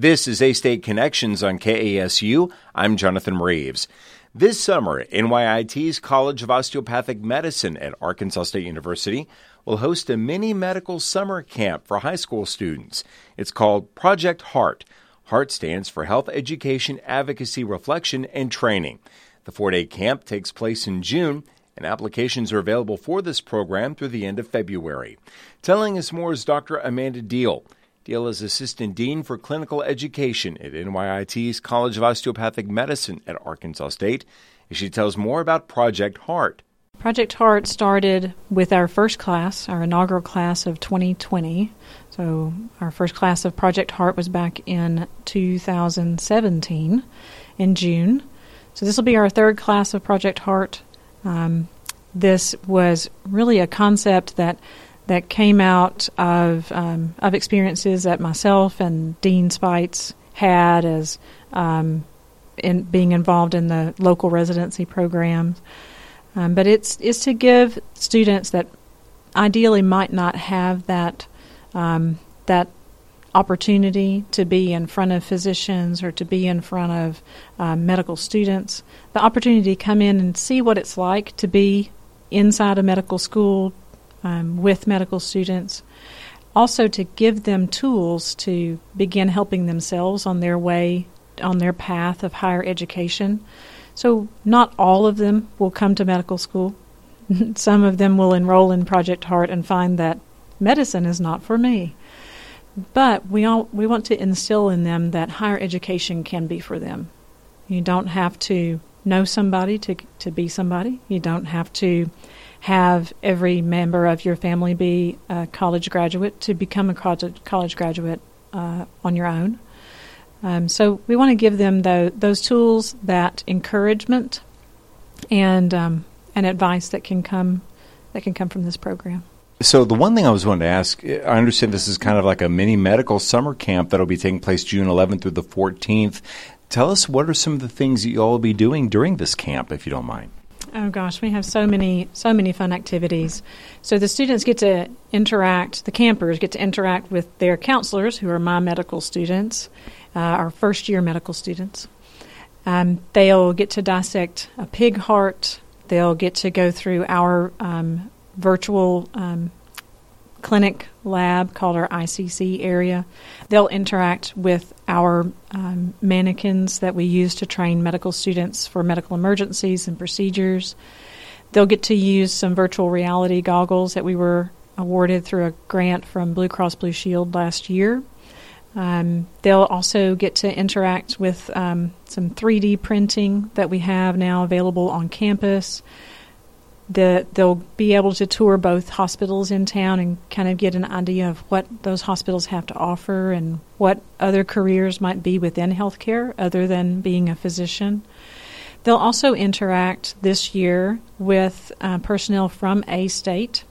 This is A-State Connections on KASU. I'm Jonathan Reeves. This summer, NYIT's College of Osteopathic Medicine at Arkansas State University will host a mini medical summer camp for high school students. It's called Project HEART. HEART stands for Health Education, Advocacy, Reflection, and Training. The 4-day camp takes place in June, and applications are available for this program through the end of February. Telling us more is Dr. Amanda Deal. Deal is Assistant Dean for Clinical Education at NYIT's College of Osteopathic Medicine at Arkansas State. She tells more about Project HEART. Project HEART started with our first class, our inaugural class of 2020. So our first class of Project HEART was back in 2017 in June. So this will be our third class of Project HEART. This was really a concept that came out of experiences that myself and Dean Spites had as in being involved in the local residency programs. But it's to give students that ideally might not have that opportunity to be in front of physicians or to be in front of medical students, the opportunity to come in and see what it's like to be inside a medical school with medical students. Also to give them tools to begin helping themselves on their way, on their path of higher education. So not all of them will come to medical school. Some of them will enroll in Project HEART and find that medicine is not for me. But we want to instill in them that higher education can be for them. You don't have to know somebody to be somebody. You don't have to have every member of your family be a college graduate to become a college graduate on your own. So we want to give them those tools, that encouragement, and advice that can come from this program. So the one thing I was wanting to ask, I understand this is kind of like a mini medical summer camp that will be taking place June 11th through the 14th. Tell us, what are some of the things that you all will be doing during this camp, if you don't mind? Oh gosh, we have so many fun activities. So the students get to interact, the campers get to interact with their counselors, who are my medical students, our first-year medical students. They'll get to dissect a pig heart. They'll get to go through our virtual clinic lab called our ICC area. They'll interact with our mannequins that we use to train medical students for medical emergencies and procedures. They'll get to use some virtual reality goggles that we were awarded through a grant from Blue Cross Blue Shield last year. They'll also get to interact with some 3D printing that we have now available on campus. They'll be able to tour both hospitals in town and kind of get an idea of what those hospitals have to offer and what other careers might be within healthcare other than being a physician. They'll also interact this year with personnel from A-State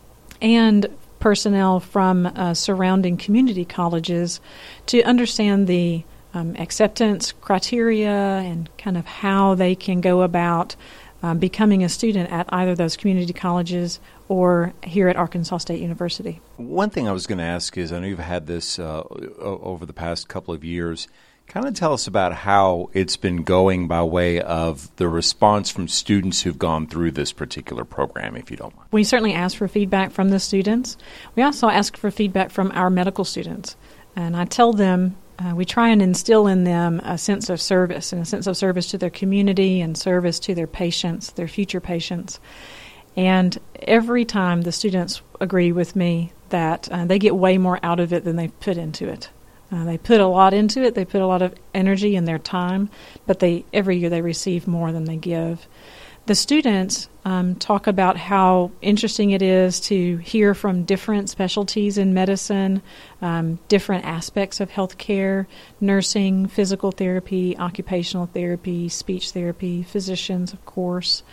and personnel from surrounding community colleges to understand the acceptance criteria and kind of how they can go about becoming a student at either those community colleges or here at Arkansas State University. One thing I was going to ask is, I know you've had this over the past couple of years. Kind of tell us about how it's been going by way of the response from students who've gone through this particular program, if you don't mind. We certainly ask for feedback from the students. We also ask for feedback from our medical students. And I tell them, we try and instill in them a sense of service, and a sense of service to their community and service to their patients, their future patients. And every time the students agree with me that they get way more out of it than they put into it. They put a lot into it. They put a lot of energy and their time, but every year they receive more than they give. The students talk about how interesting it is to hear from different specialties in medicine, different aspects of healthcare, nursing, physical therapy, occupational therapy, speech therapy, physicians, of course,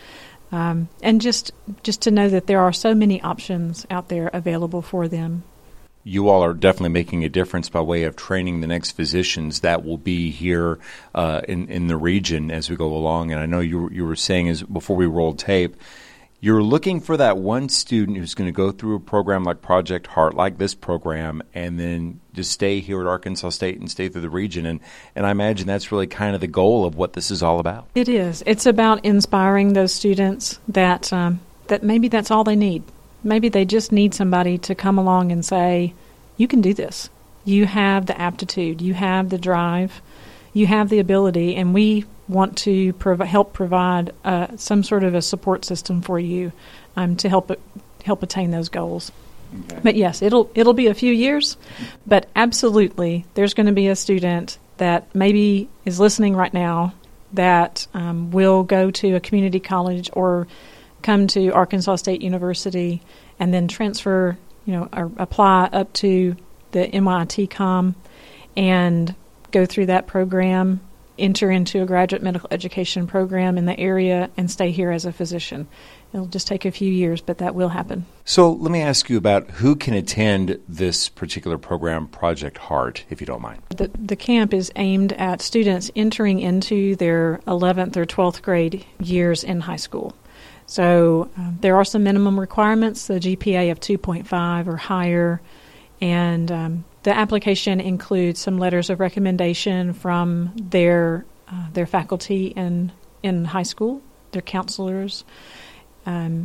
and just to know that there are so many options out there available for them. You all are definitely making a difference by way of training the next physicians that will be here in the region as we go along. And I know you were saying, as before we rolled tape, You're looking for that one student who's going to go through a program like Project Heart, like this program, and then just stay here at Arkansas State and stay through the region. And I imagine that's really kind of the goal of what this is all about. It is. It's about inspiring those students that maybe that's all they need. Maybe they just need somebody to come along and say, you can do this. You have the aptitude. You have the drive. You have the ability, and we want to help provide some sort of a support system for you to help attain those goals. Okay. But yes, it'll be a few years, but absolutely, there's going to be a student that maybe is listening right now that will go to a community college or come to Arkansas State University and then transfer, or apply up to the NYIT-COM and go through that program, enter into a graduate medical education program in the area, and stay here as a physician. It'll just take a few years, but that will happen. So let me ask you about who can attend this particular program, Project Heart, if you don't mind. The camp is aimed at students entering into their 11th or 12th grade years in high school. So there are some minimum requirements, the GPA of 2.5 or higher, and the application includes some letters of recommendation from their faculty in high school, their counselors, and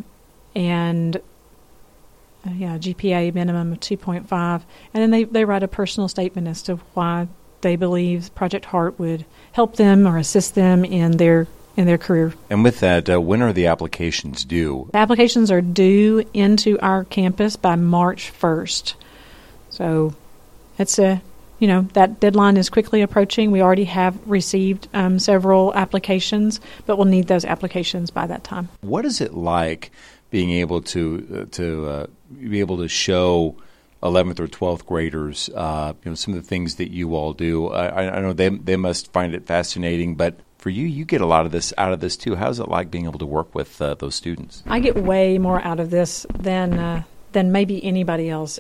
GPA minimum of 2.5. And then they write a personal statement as to why they believe Project Heart would help them or assist them in their career. And with that, when are the applications due? The applications are due into our campus by March 1st. So it's that deadline is quickly approaching. We already have received several applications, but we'll need those applications by that time. What is it like being able to be able to show 11th or 12th graders some of the things that you all do? I know they must find it fascinating, but for you get a lot of this out of this too. How's it like being able to work with those students? I get way more out of this than maybe anybody else.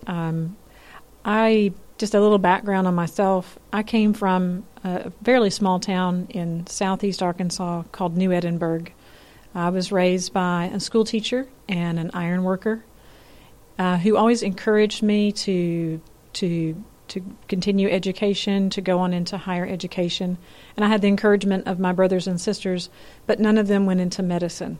Just a little background on myself. I came from a fairly small town in southeast Arkansas called New Edinburgh. I was raised by a school teacher and an iron worker who always encouraged me to continue education, to go on into higher education. And I had the encouragement of my brothers and sisters, but none of them went into medicine.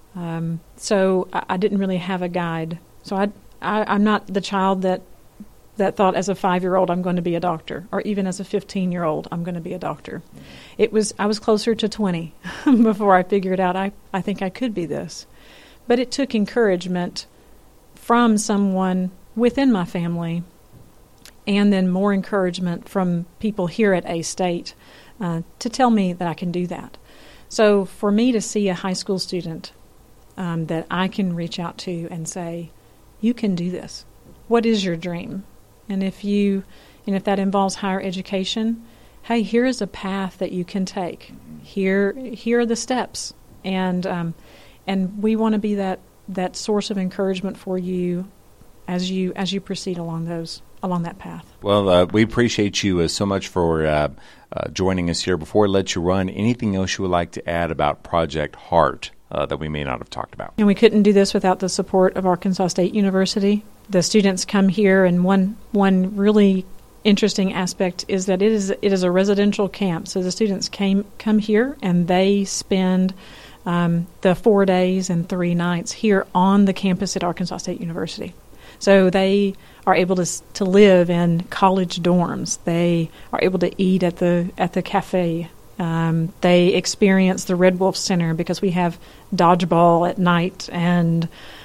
So I didn't really have a guide. So I'm not the child that thought as a 5-year-old I'm going to be a doctor, or even as a 15-year-old I'm going to be a doctor. I was closer to 20 before I figured out I think I could be this. But it took encouragement from someone within my family, and then more encouragement from people here at A-State to tell me that I can do that. So for me to see a high school student that I can reach out to and say, you can do this. What is your dream? And if that involves higher education, hey, here is a path that you can take. Here are the steps, and we want to be that source of encouragement for you as you proceed along that path. Well, we appreciate you so much for joining us here. Before I let you run, anything else you would like to add about Project Heart that we may not have talked about? And we couldn't do this without the support of Arkansas State University. The students come here, and one really interesting aspect is that it is a residential camp. So the students come here, and they spend the 4 days and 3 nights here on the campus at Arkansas State University. So they are able to live in college dorms. They are able to eat at the cafe. They experience the Red Wolf Center because we have dodgeball at night, and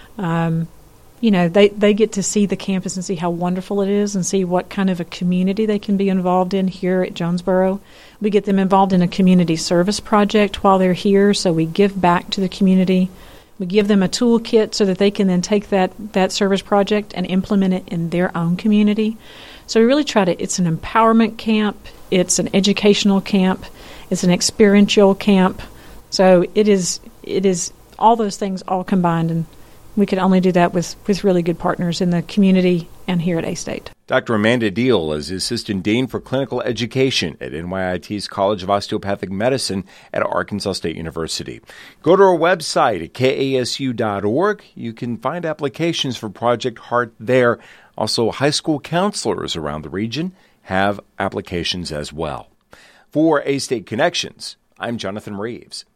they get to see the campus and see how wonderful it is and see what kind of a community they can be involved in here at Jonesboro. We get them involved in a community service project while they're here, so we give back to the community. We give them a toolkit so that they can then take that service project and implement it in their own community. So we really it's an empowerment camp, it's an educational camp, it's an experiential camp. So it is all those things all combined, and we could only do that with really good partners in the community and here at A-State. Dr. Amanda Deal is Assistant Dean for Clinical Education at NYIT's College of Osteopathic Medicine at Arkansas State University. Go to our website at kasu.org. You can find applications for Project Heart there. Also, high school counselors around the region have applications as well. For A-State Connections, I'm Jonathan Reeves.